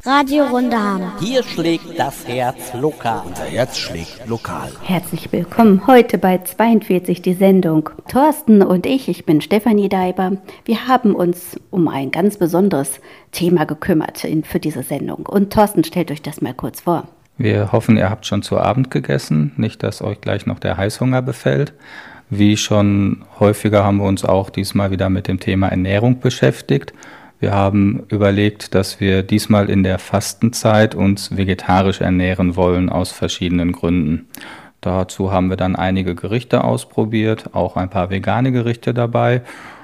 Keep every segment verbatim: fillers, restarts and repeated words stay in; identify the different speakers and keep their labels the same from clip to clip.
Speaker 1: Radio Runderham.
Speaker 2: Hier schlägt das Herz lokal.
Speaker 3: Unser Herz schlägt lokal.
Speaker 4: Herzlich willkommen heute bei zweiundvierzig die Sendung. Thorsten und ich, ich bin Stefanie Deiber, wir haben uns um ein ganz besonderes Thema gekümmert in, für diese Sendung. Und Thorsten, stellt euch das mal kurz vor.
Speaker 5: Wir hoffen, ihr habt schon zu Abend gegessen, nicht, dass euch gleich noch der Heißhunger befällt. Wie schon häufiger haben wir uns auch diesmal wieder mit dem Thema Ernährung beschäftigt. Wir haben überlegt, dass wir diesmal in der Fastenzeit uns vegetarisch ernähren wollen, aus verschiedenen Gründen. Dazu haben wir dann einige Gerichte ausprobiert, auch ein paar vegane Gerichte dabei,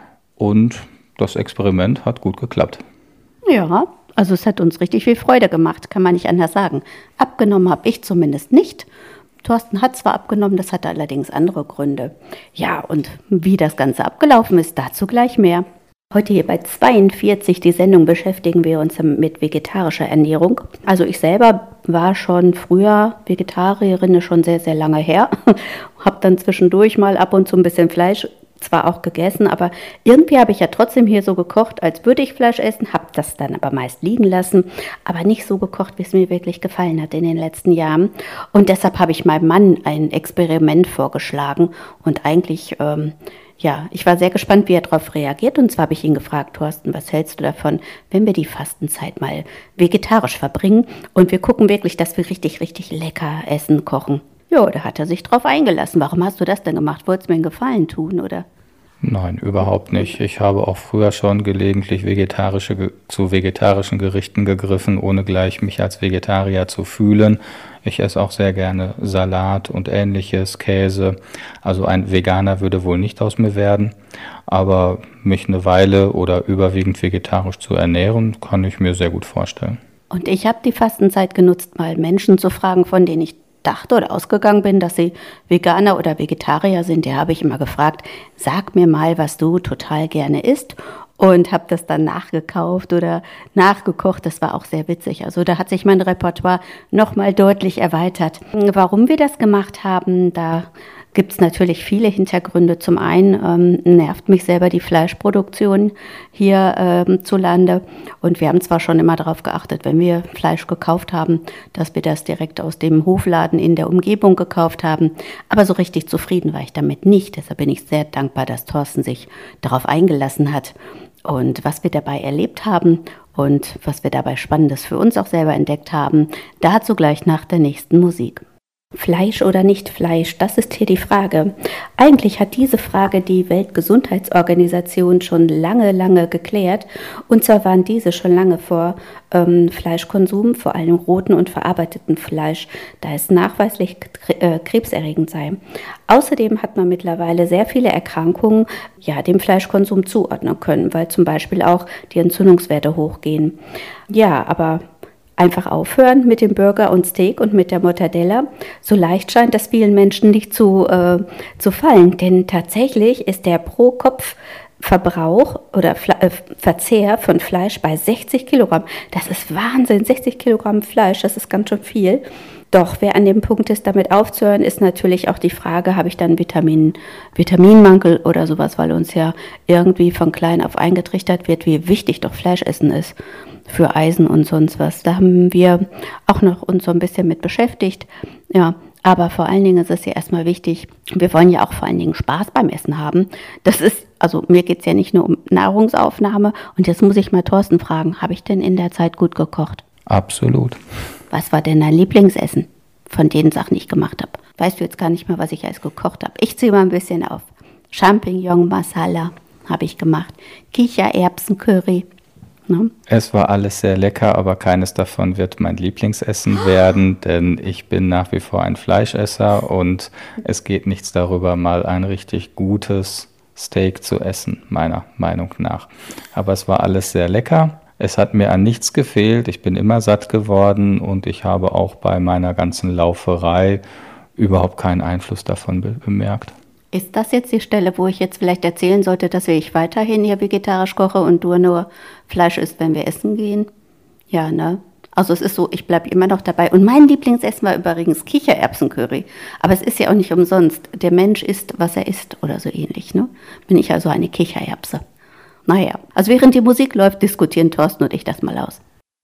Speaker 5: und das Experiment hat gut geklappt.
Speaker 4: Ja, also es hat uns richtig viel Freude gemacht, kann man nicht anders sagen. Abgenommen habe ich zumindest nicht. Thorsten hat zwar abgenommen, das hatte allerdings andere Gründe. Ja, und wie das Ganze abgelaufen ist, dazu gleich mehr. Heute hier bei zweiundvierzig die Sendung beschäftigen wir uns mit vegetarischer Ernährung. Also ich selber war schon früher Vegetarierin, schon sehr, sehr lange her. Habe dann zwischendurch mal ab und zu ein bisschen Fleisch zwar auch gegessen, aber irgendwie habe ich ja trotzdem hier so gekocht, als würde ich Fleisch essen, habe das dann aber meist liegen lassen, aber nicht so gekocht, wie es mir wirklich gefallen hat in den letzten Jahren. Und deshalb habe ich meinem Mann ein Experiment vorgeschlagen und eigentlich... Ähm, Ja, ich war sehr gespannt, wie er darauf reagiert. Und zwar habe ich ihn gefragt: Thorsten, was hältst du davon, wenn wir die Fastenzeit mal vegetarisch verbringen und wir gucken wirklich, dass wir richtig, richtig lecker Essen kochen? Ja, da hat er sich drauf eingelassen. Warum hast du das denn gemacht? Wolltest du mir einen Gefallen tun, oder?
Speaker 5: Nein, überhaupt nicht. Ich habe auch früher schon gelegentlich vegetarische, zu vegetarischen Gerichten gegriffen, ohne gleich mich als Vegetarier zu fühlen. Ich esse auch sehr gerne Salat und ähnliches, Käse. Also ein Veganer würde wohl nicht aus mir werden. Aber mich eine Weile oder überwiegend vegetarisch zu ernähren, kann ich mir sehr gut vorstellen.
Speaker 4: Und ich habe die Fastenzeit genutzt, mal Menschen zu fragen, von denen ich dachte oder ausgegangen bin, dass sie Veganer oder Vegetarier sind. Die habe ich immer gefragt: Sag mir mal, was du total gerne isst. Und habe das dann nachgekauft oder nachgekocht. Das war auch sehr witzig. Also da hat sich mein Repertoire nochmal deutlich erweitert. Warum wir das gemacht haben, da gibt es natürlich viele Hintergründe. Zum einen ähm, nervt mich selber die Fleischproduktion hier ähm, zu Lande. Und wir haben zwar schon immer darauf geachtet, wenn wir Fleisch gekauft haben, dass wir das direkt aus dem Hofladen in der Umgebung gekauft haben. Aber so richtig zufrieden war ich damit nicht. Deshalb bin ich sehr dankbar, dass Thorsten sich darauf eingelassen hat. Und was wir dabei erlebt haben und was wir dabei Spannendes für uns auch selber entdeckt haben, dazu gleich nach der nächsten Musik. Fleisch oder nicht Fleisch, das ist hier die Frage. Eigentlich hat diese Frage die Weltgesundheitsorganisation schon lange, lange geklärt. Und zwar waren diese schon lange vor ähm, Fleischkonsum, vor allem roten und verarbeiteten Fleisch, da es nachweislich äh, krebserregend sei. Außerdem hat man mittlerweile sehr viele Erkrankungen ja, dem Fleischkonsum zuordnen können, weil zum Beispiel auch die Entzündungswerte hochgehen. Ja, aber... Einfach aufhören mit dem Burger und Steak und mit der Mortadella. So leicht scheint das vielen Menschen nicht zu, äh, zu fallen, denn tatsächlich ist der Pro-Kopf-Verbrauch oder Fle- äh, Verzehr von Fleisch bei sechzig Kilogramm. Das ist Wahnsinn, sechzig Kilogramm Fleisch, das ist ganz schön viel. Doch wer an dem Punkt ist, damit aufzuhören, ist natürlich auch die Frage, habe ich dann Vitamin, Vitaminmangel oder sowas, weil uns ja irgendwie von klein auf eingetrichtert wird, wie wichtig doch Fleischessen ist für Eisen und sonst was. Da haben wir auch noch uns so ein bisschen mit beschäftigt. Ja, aber vor allen Dingen ist es ja erstmal wichtig, wir wollen ja auch vor allen Dingen Spaß beim Essen haben. Das ist, also mir geht es ja nicht nur um Nahrungsaufnahme. Und jetzt muss ich mal Thorsten fragen, habe ich denn in der Zeit gut gekocht?
Speaker 5: Absolut.
Speaker 4: Was war denn dein Lieblingsessen von den Sachen, die ich gemacht habe? Weißt du jetzt gar nicht mehr, was ich alles gekocht habe? Ich ziehe mal ein bisschen auf. Champignon Masala habe ich gemacht. Kichererbsen-Curry. Ne?
Speaker 5: Es war alles sehr lecker, aber keines davon wird mein Lieblingsessen werden, denn ich bin nach wie vor ein Fleischesser und es geht nichts darüber, mal ein richtig gutes Steak zu essen, meiner Meinung nach. Aber es war alles sehr lecker. Es hat mir an nichts gefehlt, ich bin immer satt geworden und ich habe auch bei meiner ganzen Lauferei überhaupt keinen Einfluss davon be- bemerkt.
Speaker 4: Ist das jetzt die Stelle, wo ich jetzt vielleicht erzählen sollte, dass ich weiterhin hier vegetarisch koche und du nur Fleisch isst, wenn wir essen gehen? Ja, ne? Also es ist so, ich bleibe immer noch dabei. Und mein Lieblingsessen war übrigens Kichererbsen-Curry. Aber es ist ja auch nicht umsonst. Der Mensch isst, was er isst oder so ähnlich, ne? Bin ich also eine Kichererbse. Naja, also während die Musik läuft, diskutieren Thorsten und ich das mal aus.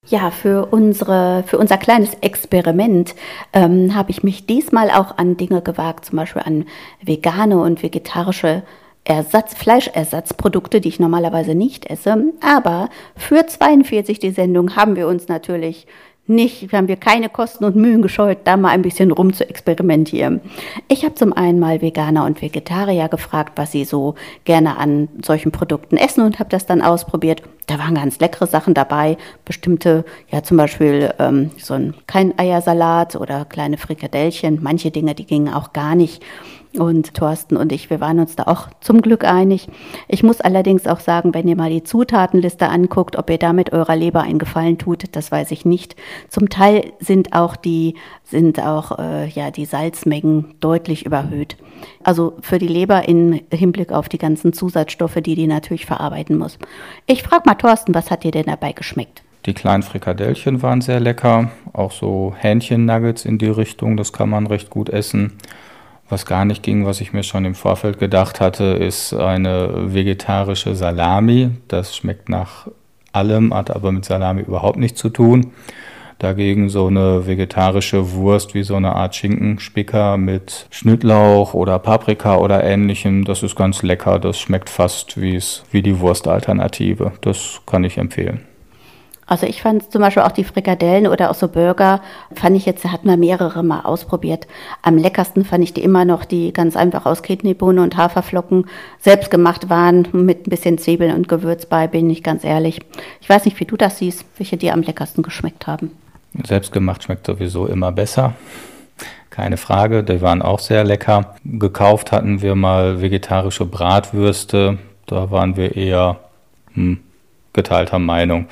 Speaker 4: Ja, für unsere, für unser kleines Experiment ähm, habe ich mich diesmal auch an Dinge gewagt, zum Beispiel an vegane und vegetarische Ersatz, Fleischersatzprodukte, die ich normalerweise nicht esse. Aber für zweiundvierzig die Sendung haben wir uns natürlich nicht, haben wir keine Kosten und Mühen gescheut, da mal ein bisschen rum zu experimentieren. Ich habe zum einen mal Veganer und Vegetarier gefragt, was sie so gerne an solchen Produkten essen und habe das dann ausprobiert. Da waren ganz leckere Sachen dabei, bestimmte, ja zum Beispiel ähm, so ein kein Eiersalat oder kleine Frikadellchen. Manche Dinge, die gingen auch gar nicht. Und Thorsten und ich, wir waren uns da auch zum Glück einig. Ich muss allerdings auch sagen, wenn ihr mal die Zutatenliste anguckt, ob ihr damit eurer Leber einen Gefallen tut, das weiß ich nicht. Zum Teil sind auch die, sind auch, äh, ja, die Salzmengen deutlich überhöht. Also für die Leber im Hinblick auf die ganzen Zusatzstoffe, die die natürlich verarbeiten muss. Ich frage mal Thorsten, was hat dir denn dabei geschmeckt?
Speaker 5: Die kleinen Frikadellchen waren sehr lecker, auch so Hähnchen-Nuggets in die Richtung, das kann man recht gut essen. Was gar nicht ging, was ich mir schon im Vorfeld gedacht hatte, ist eine vegetarische Salami. Das schmeckt nach allem, hat aber mit Salami überhaupt nichts zu tun. Dagegen so eine vegetarische Wurst wie so eine Art Schinkenspicker mit Schnittlauch oder Paprika oder ähnlichem, das ist ganz lecker. Das schmeckt fast wie es, wie die Wurstalternative. Das kann ich empfehlen.
Speaker 4: Also ich fand zum Beispiel auch die Frikadellen oder auch so Burger, fand ich jetzt, hatten wir mehrere Mal ausprobiert. Am leckersten fand ich die immer noch, die ganz einfach aus Kidneybohne und Haferflocken selbst gemacht waren, mit ein bisschen Zwiebeln und Gewürz bei, bin ich ganz ehrlich. Ich weiß nicht, wie du das siehst, welche dir am leckersten geschmeckt haben.
Speaker 5: Selbstgemacht schmeckt sowieso immer besser. Keine Frage, die waren auch sehr lecker. Gekauft hatten wir mal vegetarische Bratwürste, da waren wir eher hm, geteilter Meinung.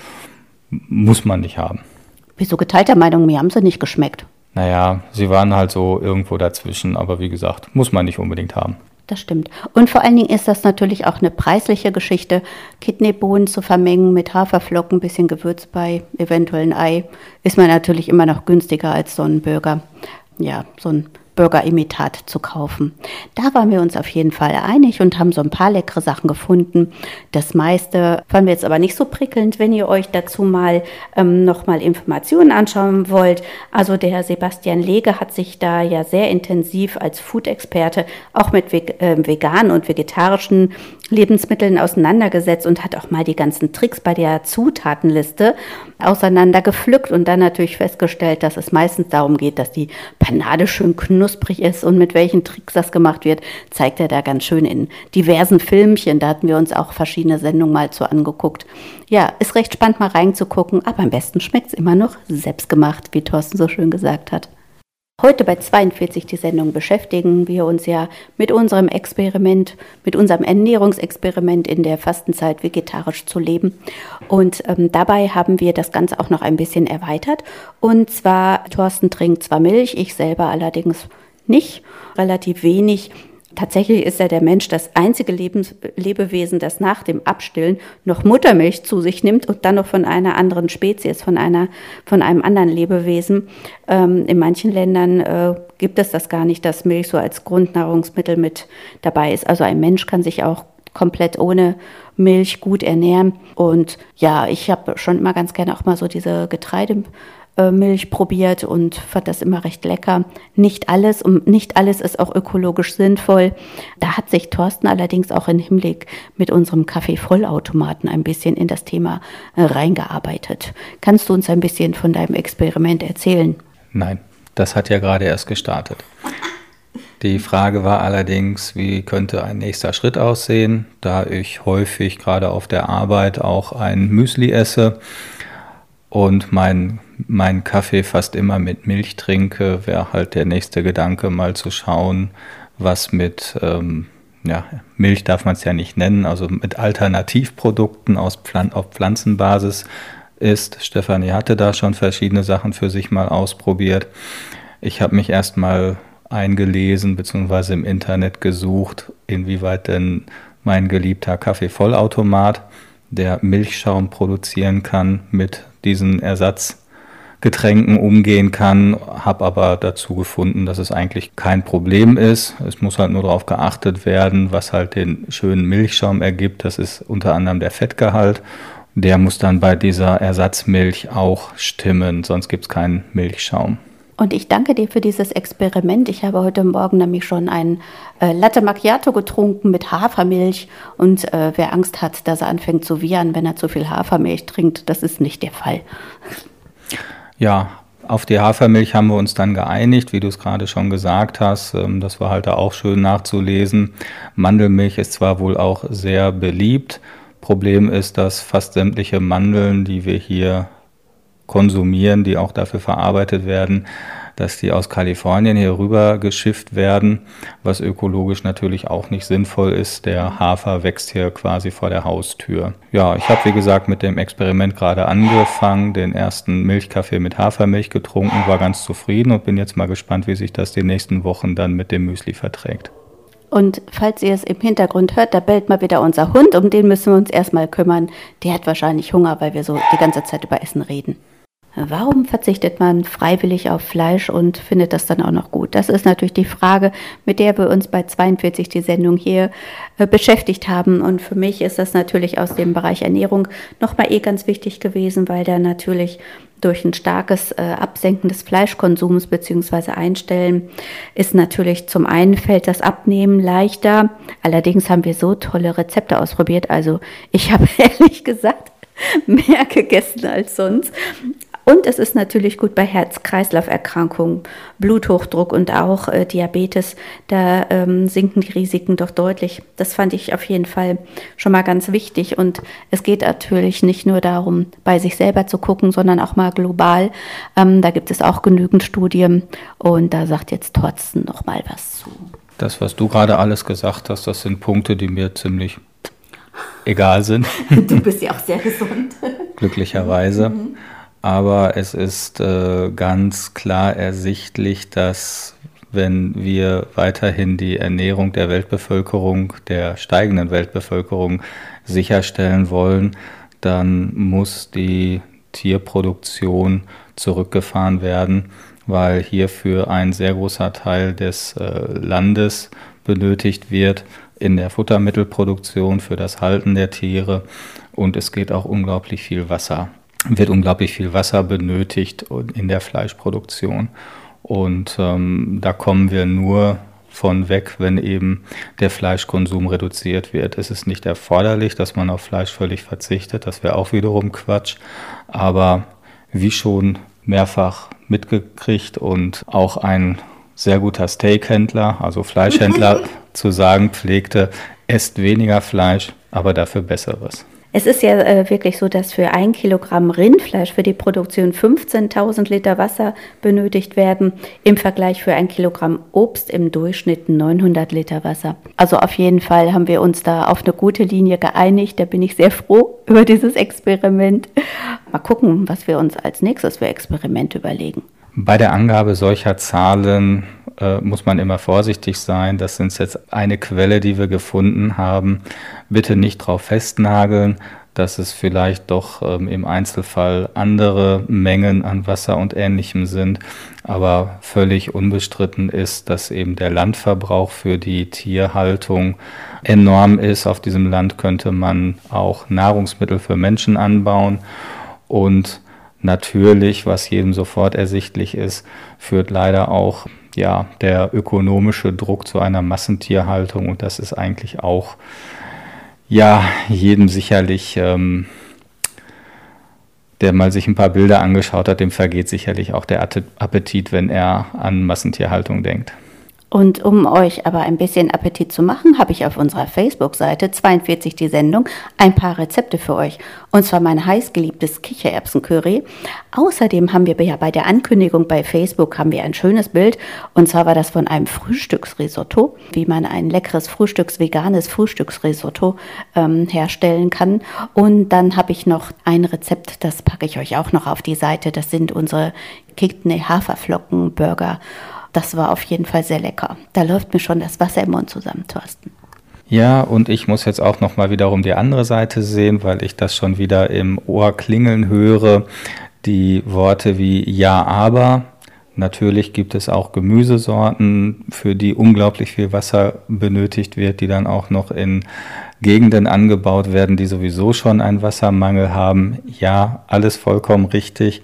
Speaker 5: Muss man nicht haben.
Speaker 4: Wieso geteilter Meinung? Mir haben sie nicht geschmeckt.
Speaker 5: Naja, sie waren halt so irgendwo dazwischen, aber wie gesagt, muss man nicht unbedingt haben.
Speaker 4: Das stimmt. Und vor allen Dingen ist das natürlich auch eine preisliche Geschichte. Kidneybohnen zu vermengen mit Haferflocken, ein bisschen Gewürz bei, eventuell ein Ei, ist man natürlich immer noch günstiger als so ein Burger. Ja, so ein Burger-Imitat zu kaufen. Da waren wir uns auf jeden Fall einig und haben so ein paar leckere Sachen gefunden. Das meiste fanden wir jetzt aber nicht so prickelnd, wenn ihr euch dazu mal ähm, nochmal Informationen anschauen wollt. Also der Herr Sebastian Lege hat sich da ja sehr intensiv als Food-Experte auch mit veg- äh, veganen und vegetarischen Lebensmitteln auseinandergesetzt und hat auch mal die ganzen Tricks bei der Zutatenliste auseinandergepflückt und dann natürlich festgestellt, dass es meistens darum geht, dass die Panade schön knusprig ist und mit welchen Tricks das gemacht wird, zeigt er da ganz schön in diversen Filmchen. Da hatten wir uns auch verschiedene Sendungen mal zu angeguckt. Ja, ist recht spannend mal reinzugucken, aber am besten schmeckt es immer noch selbstgemacht, wie Thorsten so schön gesagt hat. Heute bei zweiundvierzig die Sendung beschäftigen wir uns ja mit unserem Experiment, mit unserem Ernährungsexperiment in der Fastenzeit vegetarisch zu leben. Und ähm, dabei haben wir das Ganze auch noch ein bisschen erweitert. Und zwar, Thorsten trinkt zwar Milch, ich selber allerdings nicht, relativ wenig. Tatsächlich ist ja der Mensch das einzige Lebens- Lebewesen, das nach dem Abstillen noch Muttermilch zu sich nimmt und dann noch von einer anderen Spezies, von einer, von einem anderen Lebewesen. Ähm, in manchen Ländern äh, gibt es das gar nicht, dass Milch so als Grundnahrungsmittel mit dabei ist. Also ein Mensch kann sich auch komplett ohne Milch gut ernähren. Und ja, ich habe schon immer ganz gerne auch mal so diese Getreide Milch probiert und fand das immer recht lecker. Nicht alles und nicht alles ist auch ökologisch sinnvoll. Da hat sich Thorsten allerdings auch im Hinblick mit unserem Kaffeevollautomaten ein bisschen in das Thema reingearbeitet. Kannst du uns ein bisschen von deinem Experiment erzählen?
Speaker 5: Nein, das hat ja gerade erst gestartet. Die Frage war allerdings, wie könnte ein nächster Schritt aussehen, da ich häufig gerade auf der Arbeit auch ein Müsli esse und mein, mein Kaffee fast immer mit Milch trinke, wäre halt der nächste Gedanke, mal zu schauen, was mit, ähm, ja, Milch darf man es ja nicht nennen, also mit Alternativprodukten aus Pflan- auf Pflanzenbasis ist. Stefanie hatte da schon verschiedene Sachen für sich mal ausprobiert. Ich habe mich erstmal eingelesen bzw. im Internet gesucht, inwieweit denn mein geliebter Kaffeevollautomat, der Milchschaum produzieren kann, mit diesen Ersatzgetränken umgehen kann, habe aber dazu gefunden, dass es eigentlich kein Problem ist. Es muss halt nur darauf geachtet werden, was halt den schönen Milchschaum ergibt. Das ist unter anderem der Fettgehalt der muss dann bei dieser Ersatzmilch auch stimmen, sonst gibt es keinen Milchschaum.
Speaker 4: Und ich danke dir für dieses Experiment. Ich habe heute Morgen nämlich schon einen äh, Latte Macchiato getrunken mit Hafermilch. Und äh, wer Angst hat, dass er anfängt zu wiehern, wenn er zu viel Hafermilch trinkt, das ist nicht der Fall.
Speaker 5: Ja, auf die Hafermilch haben wir uns dann geeinigt, wie du es gerade schon gesagt hast. Ähm, das war halt da auch schön nachzulesen. Mandelmilch ist zwar wohl auch sehr beliebt. Problem ist, dass fast sämtliche Mandeln, die wir hier konsumieren, die auch dafür verarbeitet werden, dass die aus Kalifornien hier rüber geschifft werden, was ökologisch natürlich auch nicht sinnvoll ist. Der Hafer wächst hier quasi vor der Haustür. Ja, ich habe wie gesagt mit dem Experiment gerade angefangen, den ersten Milchkaffee mit Hafermilch getrunken, war ganz zufrieden und bin jetzt mal gespannt, wie sich das die nächsten Wochen dann mit dem Müsli verträgt.
Speaker 4: Und falls ihr es im Hintergrund hört, da bellt mal wieder unser Hund, um den müssen wir uns erstmal kümmern. Der hat wahrscheinlich Hunger, weil wir so die ganze Zeit über Essen reden. Warum verzichtet man freiwillig auf Fleisch und findet das dann auch noch gut? Das ist natürlich die Frage, mit der wir uns bei zweiundvierzig die Sendung hier äh, beschäftigt haben. Und für mich ist das natürlich aus dem Bereich Ernährung nochmal eh ganz wichtig gewesen, weil da natürlich durch ein starkes äh, Absenken des Fleischkonsums bzw. Einstellen ist natürlich zum einen fällt das Abnehmen leichter. Allerdings haben wir so tolle Rezepte ausprobiert. Also ich habe ehrlich gesagt mehr gegessen als sonst. Und es ist natürlich gut bei Herz-Kreislauf-Erkrankungen, Bluthochdruck und auch äh, Diabetes. Da ähm, sinken die Risiken doch deutlich. Das fand ich auf jeden Fall schon mal ganz wichtig. Und es geht natürlich nicht nur darum, bei sich selber zu gucken, sondern auch mal global. Ähm, da gibt es auch genügend Studien. Und da sagt jetzt Thorsten noch mal was zu.
Speaker 5: Das, was du gerade alles gesagt hast, das sind Punkte, die mir ziemlich egal sind.
Speaker 4: Du bist ja auch sehr gesund.
Speaker 5: Glücklicherweise. Mhm. Aber es ist äh, ganz klar ersichtlich, dass wenn wir weiterhin die Ernährung der Weltbevölkerung, der steigenden Weltbevölkerung sicherstellen wollen, dann muss die Tierproduktion zurückgefahren werden, weil hierfür ein sehr großer Teil des äh, Landes benötigt wird in der Futtermittelproduktion für das Halten der Tiere und es geht auch unglaublich viel Wasser. wird unglaublich viel Wasser benötigt in der Fleischproduktion. Und ähm, da kommen wir nur von weg, wenn eben der Fleischkonsum reduziert wird. Es ist nicht erforderlich, dass man auf Fleisch völlig verzichtet. Das wäre auch wiederum Quatsch. Aber wie schon mehrfach mitgekriegt und auch ein sehr guter Steakhändler, also Fleischhändler, zu sagen pflegte, esst weniger Fleisch, aber dafür Besseres.
Speaker 4: Es ist ja äh, wirklich so, dass für ein Kilogramm Rindfleisch für die Produktion fünfzehntausend Liter Wasser benötigt werden. Im Vergleich für ein Kilogramm Obst im Durchschnitt neunhundert Liter Wasser. Also auf jeden Fall haben wir uns da auf eine gute Linie geeinigt. Da bin ich sehr froh über dieses Experiment. Mal gucken, was wir uns als nächstes für Experimente überlegen.
Speaker 5: Bei der Angabe solcher Zahlen äh, muss man immer vorsichtig sein. Das sind jetzt eine Quelle, die wir gefunden haben. Bitte nicht drauf festnageln, dass es vielleicht doch ähm, im Einzelfall andere Mengen an Wasser und Ähnlichem sind. Aber völlig unbestritten ist, dass eben der Landverbrauch für die Tierhaltung enorm ist. Auf diesem Land könnte man auch Nahrungsmittel für Menschen anbauen und natürlich, was jedem sofort ersichtlich ist, führt leider auch ja, der ökonomische Druck zu einer Massentierhaltung und das ist eigentlich auch ja, jedem sicherlich, ähm, der mal sich ein paar Bilder angeschaut hat, dem vergeht sicherlich auch der Appetit, wenn er an Massentierhaltung denkt.
Speaker 4: Und um euch aber ein bisschen Appetit zu machen, habe ich auf unserer Facebook-Seite zweiundvierzig die Sendung ein paar Rezepte für euch. Und zwar mein heißgeliebtes Kichererbsen-Curry. Außerdem haben wir ja bei der Ankündigung bei Facebook haben wir ein schönes Bild. Und zwar war das von einem Frühstücksrisotto, wie man ein leckeres Frühstücks-, veganes Frühstücksrisotto ähm, herstellen kann. Und dann habe ich noch ein Rezept, das packe ich euch auch noch auf die Seite. Das sind unsere Kidney-Haferflocken-Burger. Das war auf jeden Fall sehr lecker. Da läuft mir schon das Wasser im Mund zusammen, Thorsten.
Speaker 5: Ja, und ich muss jetzt auch nochmal wiederum die andere Seite sehen, weil ich das schon wieder im Ohr klingeln höre. Die Worte wie ja, aber, Natürlich gibt es auch Gemüsesorten, für die unglaublich viel Wasser benötigt wird, die dann auch noch in Gegenden angebaut werden, die sowieso schon einen Wassermangel haben. Ja, alles vollkommen richtig,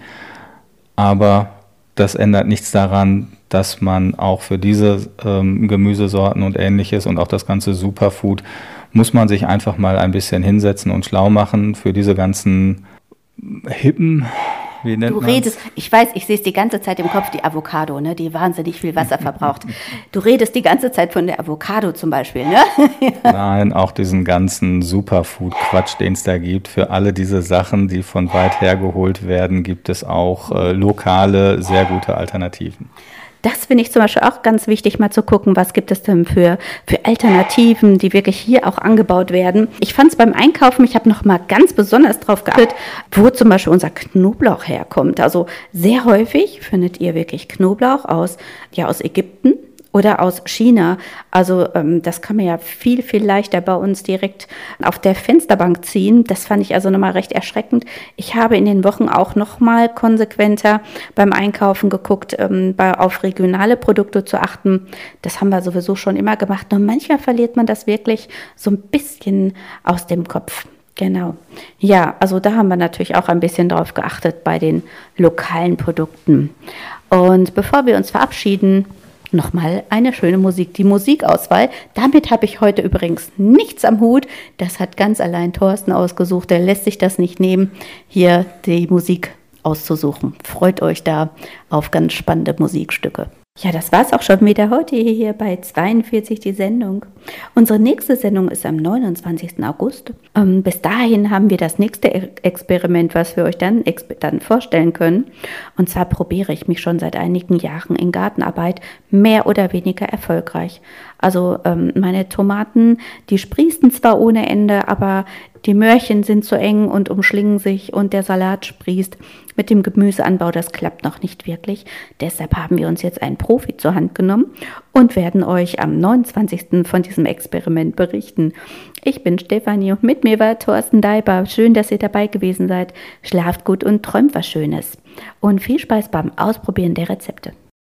Speaker 5: aber das ändert nichts daran, dass man auch für diese ähm, Gemüsesorten und Ähnliches und auch das ganze Superfood muss man sich einfach mal ein bisschen hinsetzen und schlau machen für diese ganzen hippen, wie nennt
Speaker 4: Du
Speaker 5: man's?
Speaker 4: redest, ich weiß, ich sehe es die ganze Zeit im Kopf, die Avocado, ne, die wahnsinnig viel Wasser verbraucht. Du redest die ganze Zeit von der Avocado zum Beispiel, ne?
Speaker 5: Nein, auch diesen ganzen Superfood-Quatsch, den es da gibt. Für alle diese Sachen, die von weit her geholt werden, gibt es auch äh, lokale, sehr gute Alternativen.
Speaker 4: Das finde ich zum Beispiel auch ganz wichtig, mal zu gucken, was gibt es denn für, für Alternativen, die wirklich hier auch angebaut werden. Ich fand es beim Einkaufen, ich habe noch mal ganz besonders drauf geachtet, wo zum Beispiel unser Knoblauch herkommt. Also sehr häufig findet ihr wirklich Knoblauch aus, ja, aus Ägypten oder aus China. Also ähm, das kann man ja viel, viel leichter bei uns direkt auf der Fensterbank ziehen. Das fand ich also nochmal recht erschreckend. Ich habe in den Wochen auch nochmal konsequenter beim Einkaufen geguckt, ähm, bei, auf regionale Produkte zu achten. Das haben wir sowieso schon immer gemacht. Nur manchmal verliert man das wirklich so ein bisschen aus dem Kopf. Genau. Ja, also da haben wir natürlich auch ein bisschen drauf geachtet bei den lokalen Produkten. Und bevor wir uns verabschieden, nochmal eine schöne Musik, die Musikauswahl. Damit habe ich heute übrigens nichts am Hut. Das hat ganz allein Thorsten ausgesucht. Der lässt sich das nicht nehmen, hier die Musik auszusuchen. Freut euch da auf ganz spannende Musikstücke. Ja, das war's auch schon wieder heute hier bei zweiundvierzig, die Sendung. Unsere nächste Sendung ist am neunundzwanzigsten August. Ähm, bis dahin haben wir das nächste e- Experiment, was wir euch dann, exp- dann vorstellen können. Und zwar probiere ich mich schon seit einigen Jahren in Gartenarbeit mehr oder weniger erfolgreich. Also ähm, meine Tomaten, die sprießen zwar ohne Ende, aber die Möhrchen sind zu eng und umschlingen sich und der Salat sprießt. Mit dem Gemüseanbau, das klappt noch nicht wirklich. Deshalb haben wir uns jetzt einen Profi zur Hand genommen und werden euch am neunundzwanzigsten von diesem Experiment berichten. Ich bin Stefanie und mit mir war Thorsten Deiber. Schön, dass ihr dabei gewesen seid. Schlaft gut und träumt was Schönes. Und viel Spaß beim Ausprobieren der Rezepte.